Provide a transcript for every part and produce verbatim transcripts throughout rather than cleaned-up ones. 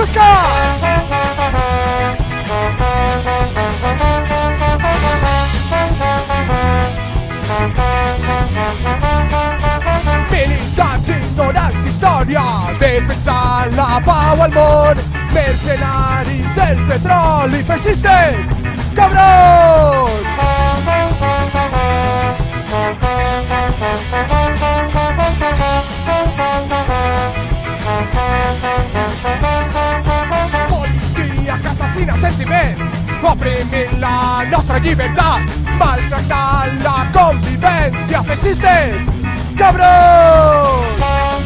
Militants ignorants d'història defensant la pau al món, mercenaris del petroli, feixistes, cabrons! Policia que assassina sentiments, oprimint la nostra llibertat, maltractant la convivència, feixistes, cabrons!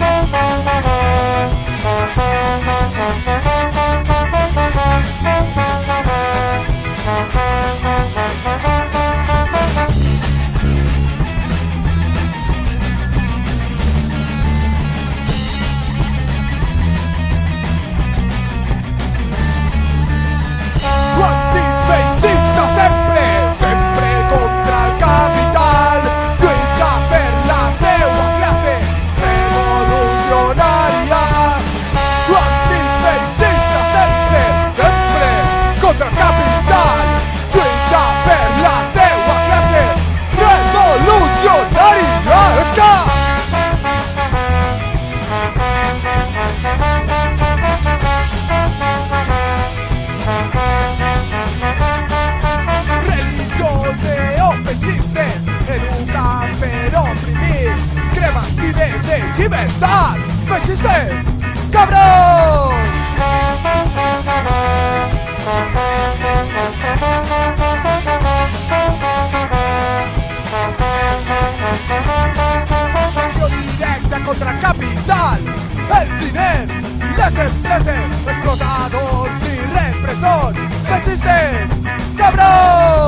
Antifeixista sempre, sempre contra el capital, lluita per la teua classe revolucionària. Antifeixista sempre, sempre contra el capital, lluita per la teua classe revolucionària. Esca! Feixistes, educan per oprimir, cremen idees de llibertat, feixistes, cabrons! Acció directa contra el capital, els diners, les empreses, explotadors i repressors, feixistes, cabrons!